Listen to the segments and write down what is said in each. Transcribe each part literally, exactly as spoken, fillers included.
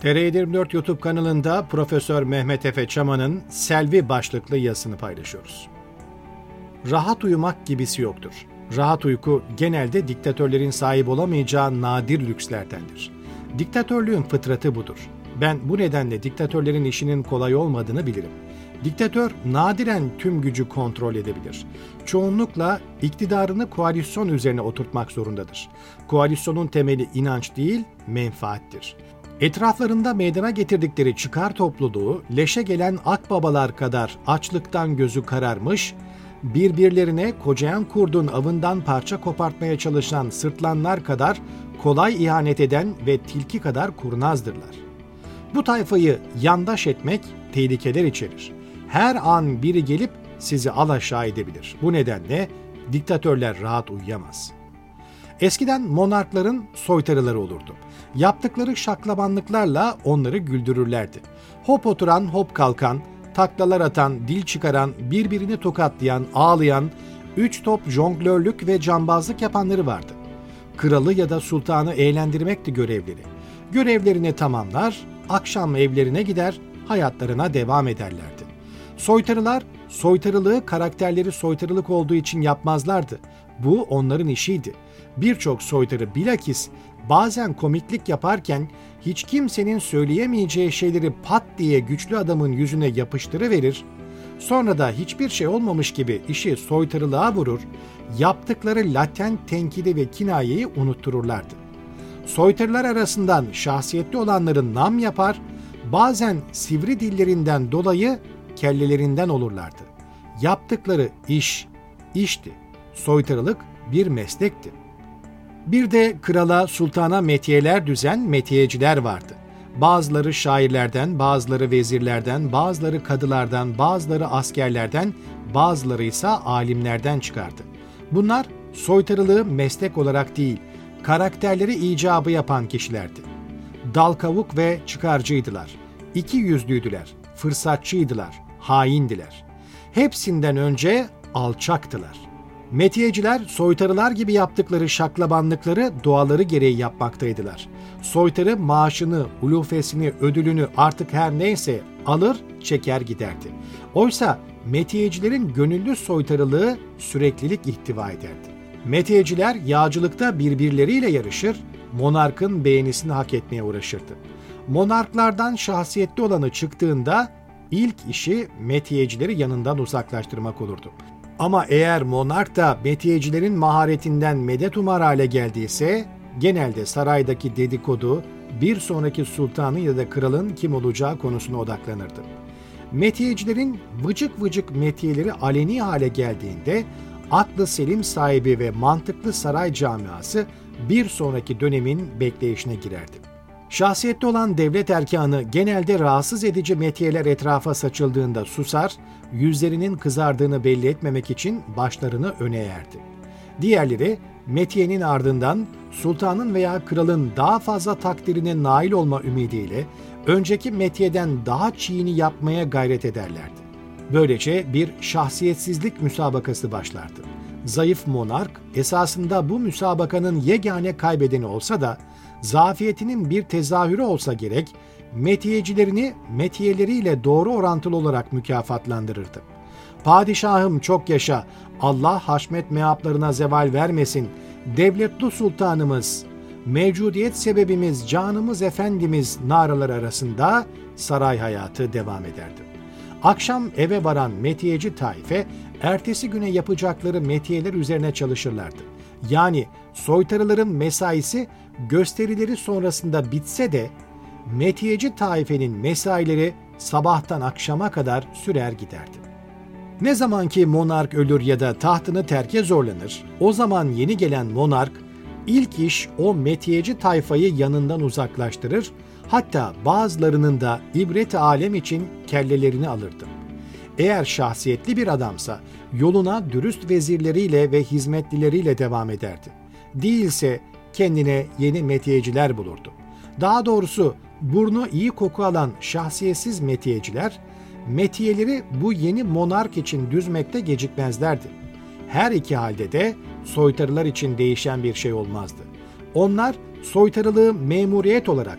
T R yedi yirmi dört YouTube kanalında Profesör Mehmet Efe Çaman'ın Selvi başlıklı yazısını paylaşıyoruz. Rahat uyumak gibisi yoktur. Rahat uyku genelde diktatörlerin sahip olamayacağı nadir lükslerdendir. Diktatörlüğün fıtratı budur. Ben bu nedenle diktatörlerin işinin kolay olmadığını bilirim. Diktatör nadiren tüm gücü kontrol edebilir. Çoğunlukla iktidarını koalisyon üzerine oturtmak zorundadır. Koalisyonun temeli inanç değil, menfaattir. Etraflarında meydana getirdikleri çıkar topluluğu, leşe gelen akbabalar kadar açlıktan gözü kararmış, birbirlerine kocayan kurdun avından parça kopartmaya çalışan sırtlanlar kadar kolay ihanet eden ve tilki kadar kurnazdırlar. Bu tayfayı yandaş etmek tehlikeler içerir. Her an biri gelip sizi alaşağı edebilir. Bu nedenle diktatörler rahat uyuyamaz. Eskiden monarkların soytarıları olurdu. Yaptıkları şaklabanlıklarla onları güldürürlerdi. Hop oturan, hop kalkan, taklalar atan, dil çıkaran, birbirini tokatlayan, ağlayan, üç top jonglörlük ve cambazlık yapanları vardı. Kralı ya da sultanı eğlendirmekti görevleri. Görevlerini tamamlar, akşam evlerine gider, hayatlarına devam ederlerdi. Soytarılar, soytarılığı karakterleri soytarılık olduğu için yapmazlardı. Bu onların işiydi. Birçok soytarı bilakis bazen komiklik yaparken hiç kimsenin söyleyemeyeceği şeyleri pat diye güçlü adamın yüzüne yapıştırıverir, sonra da hiçbir şey olmamış gibi işi soytarılığa vurur, yaptıkları latent tenkidi ve kinayeyi unuttururlardı. Soytarılar arasından şahsiyetli olanların nam yapar, bazen sivri dillerinden dolayı kellelerinden olurlardı. Yaptıkları iş, işti. Soytarılık bir meslekti. Bir de krala, sultana metiyeler düzen metiyeciler vardı. Bazıları şairlerden, bazıları vezirlerden, bazıları kadılardan, bazıları askerlerden, bazıları ise alimlerden çıkardı. Bunlar soytarılığı meslek olarak değil, karakterleri icabı yapan kişilerdi. Dal kavuk ve çıkarcıydılar. İki yüzlüydüler, fırsatçıydılar, haindiler. Hepsinden önce alçaktılar. Metiyeciler soytarılar gibi yaptıkları şaklabanlıkları doğaları gereği yapmaktaydılar. Soytarı maaşını, ulufesini, ödülünü artık her neyse alır, çeker giderdi. Oysa metiyecilerin gönüllü soytarılığı süreklilik ihtiva ederdi. Metiyeciler yağcılıkta birbirleriyle yarışır, monarkın beğenisini hak etmeye uğraşırdı. Monarklardan şahsiyetli olanı çıktığında ilk işi metiyecileri yanından uzaklaştırmak olurdu. Ama eğer monark da metiyecilerin maharetinden medet umar hale geldiyse, genelde saraydaki dedikodu bir sonraki sultanın ya da kralın kim olacağı konusuna odaklanırdı. Metiyecilerin vıcık vıcık metiyeleri aleni hale geldiğinde, aklı selim sahibi ve mantıklı saray camiası bir sonraki dönemin bekleyişine girerdi. Şahsiyetli olan devlet erkanı genelde rahatsız edici metiyeler etrafa saçıldığında susar, yüzlerinin kızardığını belli etmemek için başlarını öne eğerdi. Diğerleri metiyenin ardından sultanın veya kralın daha fazla takdirine nail olma ümidiyle önceki metiyeden daha çiğini yapmaya gayret ederlerdi. Böylece bir şahsiyetsizlik müsabakası başlardı. Zayıf monark esasında bu müsabakanın yegane kaybedeni olsa da zafiyetinin bir tezahürü olsa gerek, metiyecilerini metiyeleriyle doğru orantılı olarak mükafatlandırırdı. Padişahım çok yaşa, Allah haşmet meaplarına zeval vermesin, devletli sultanımız, mevcudiyet sebebimiz, canımız efendimiz naralar arasında saray hayatı devam ederdi. Akşam eve varan metiyeci taife, ertesi güne yapacakları metiyeler üzerine çalışırlardı. Yani soytarıların mesaisi gösterileri sonrasında bitse de metiyeci taifenin mesaileri sabahtan akşama kadar sürer giderdi. Ne zaman ki monark ölür ya da tahtını terke zorlanır, o zaman yeni gelen monark ilk iş o metiyeci tayfayı yanından uzaklaştırır, hatta bazılarının da ibret-i alem için kellelerini alırdı. Eğer şahsiyetli bir adamsa yoluna dürüst vezirleriyle ve hizmetlileriyle devam ederdi. Değilse kendine yeni metiyeciler bulurdu. Daha doğrusu burnu iyi koku alan şahsiyetsiz metiyeciler, metiyeleri bu yeni monark için düzmekte gecikmezlerdi. Her iki halde de soytarılar için değişen bir şey olmazdı. Onlar soytarılığı memuriyet olarak,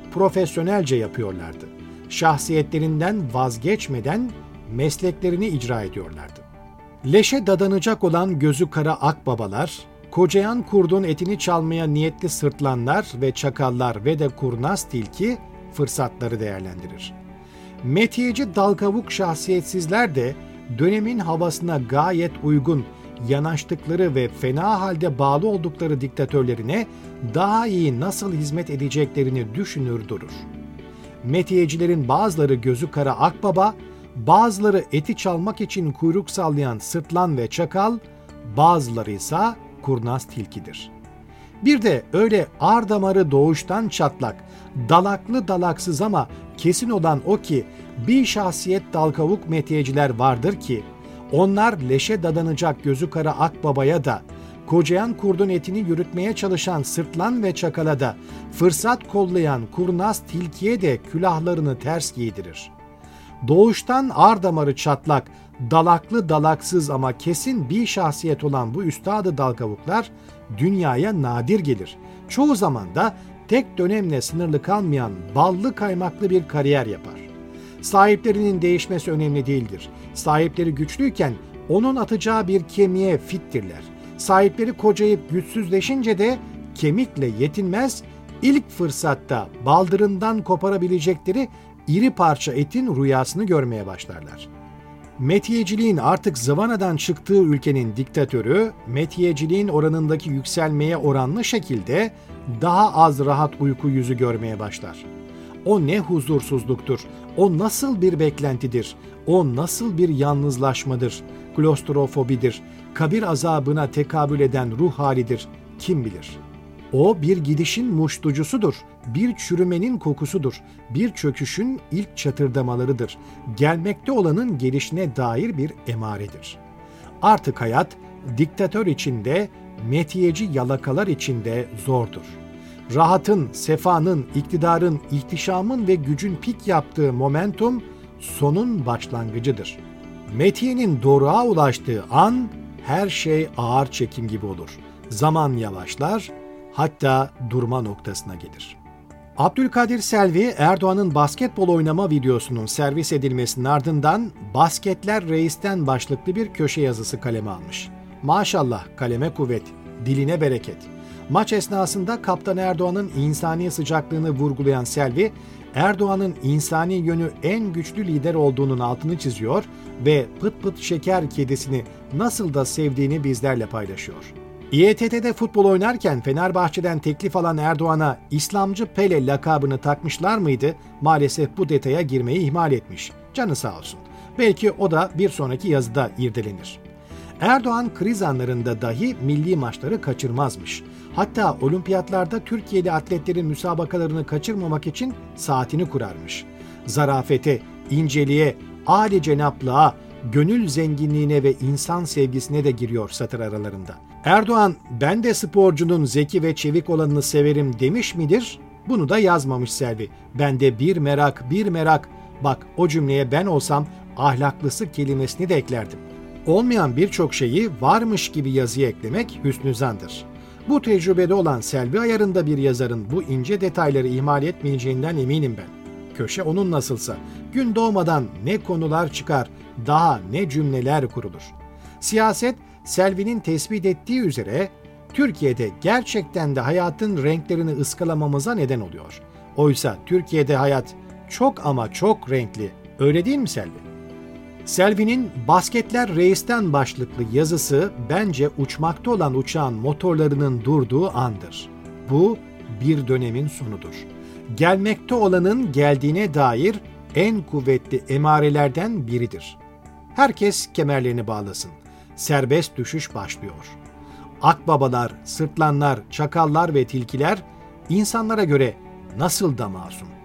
profesyonelce yapıyorlardı. Şahsiyetlerinden vazgeçmeden mesleklerini icra ediyorlardı. Leşe dadanacak olan gözü kara akbabalar, kocayan kurdun etini çalmaya niyetli sırtlanlar ve çakallar ve de kurnaz tilki fırsatları değerlendirir. Metiyeci dalkavuk şahsiyetsizler de dönemin havasına gayet uygun yanaştıkları ve fena halde bağlı oldukları diktatörlerine daha iyi nasıl hizmet edeceklerini düşünür durur. Metiyecilerin bazıları gözü kara akbaba, bazıları eti çalmak için kuyruk sallayan sırtlan ve çakal, bazıları ise kurnaz tilkidir. Bir de öyle ar damarı doğuştan çatlak, dalaklı dalaksız ama kesin olan o ki bir şahsiyet dalkavuk metiyeciler vardır ki onlar leşe dadanacak gözü kara akbabaya da, kocayan kurdun etini yürütmeye çalışan sırtlan ve çakala da, fırsat kollayan kurnaz tilkiye de külahlarını ters giydirir. Doğuştan ar damarı çatlak, dalaklı dalaksız ama kesin bir şahsiyet olan bu üstadı dalkavuklar dünyaya nadir gelir. Çoğu zaman da tek dönemle sınırlı kalmayan ballı kaymaklı bir kariyer yapar. Sahiplerinin değişmesi önemli değildir. Sahipleri güçlüyken onun atacağı bir kemiğe fittirler. Sahipleri kocayıp güçsüzleşince de kemikle yetinmez, ilk fırsatta baldırından koparabilecekleri iri parça etin rüyasını görmeye başlarlar. Metiyeciliğin artık zıvanadan çıktığı ülkenin diktatörü, metiyeciliğin oranındaki yükselmeye oranlı şekilde daha az rahat uyku yüzü görmeye başlar. O ne huzursuzluktur, o nasıl bir beklentidir, o nasıl bir yalnızlaşmadır, klostrofobidir, kabir azabına tekabül eden ruh halidir, kim bilir? O bir gidişin muştucusudur, bir çürümenin kokusudur, bir çöküşün ilk çatırdamalarıdır, gelmekte olanın gelişine dair bir emaredir. Artık hayat, diktatör içinde, metiyeci yalakalar içinde zordur. Rahatın, sefanın, iktidarın, ihtişamın ve gücün pik yaptığı momentum, sonun başlangıcıdır. Metiyenin doruğa ulaştığı an, her şey ağır çekim gibi olur. Zaman yavaşlar, hatta durma noktasına gelir. Abdülkadir Selvi, Erdoğan'ın basketbol oynama videosunun servis edilmesinin ardından "Basketler Reis'ten" başlıklı bir köşe yazısı kaleme almış. Maşallah, kaleme kuvvet, diline bereket. Maç esnasında Kaptan Erdoğan'ın insani sıcaklığını vurgulayan Selvi, Erdoğan'ın insani yönü en güçlü lider olduğunun altını çiziyor ve pıt pıt şeker kedisini nasıl da sevdiğini bizlerle paylaşıyor. İ E T T'de futbol oynarken Fenerbahçe'den teklif alan Erdoğan'a İslamcı Pele lakabını takmışlar mıydı? Maalesef bu detaya girmeyi ihmal etmiş. Canı sağ olsun. Belki o da bir sonraki yazıda irdelenir. Erdoğan kriz anlarında dahi milli maçları kaçırmazmış. Hatta olimpiyatlarda Türkiye'li atletlerin müsabakalarını kaçırmamak için saatini kurarmış. Zarafete, inceliğe, âli cenaplığa, gönül zenginliğine ve insan sevgisine de giriyor satır aralarında. Erdoğan, ben de sporcunun zeki ve çevik olanını severim demiş midir? Bunu da yazmamış Selvi. Ben de bir merak, bir merak. Bak, o cümleye ben olsam ahlaklısı kelimesini de eklerdim. Olmayan birçok şeyi varmış gibi yazıya eklemek hüsnüzandır. Bu tecrübede olan Selvi ayarında bir yazarın bu ince detayları ihmal etmeyeceğinden eminim ben. Köşe onun nasılsa, gün doğmadan ne konular çıkar, daha ne cümleler kurulur. Siyaset, Selvi'nin tespit ettiği üzere Türkiye'de gerçekten de hayatın renklerini ıskalamamıza neden oluyor. Oysa Türkiye'de hayat çok ama çok renkli. Öyle değil mi Selvi? Selvi'nin "Basketler Reis'ten" başlıklı yazısı bence uçmakta olan uçağın motorlarının durduğu andır. Bu bir dönemin sonudur. Gelmekte olanın geldiğine dair en kuvvetli emarelerden biridir. Herkes kemerlerini bağlasın. Serbest düşüş başlıyor. Akbabalar, sırtlanlar, çakallar ve tilkiler insanlara göre nasıl da masum.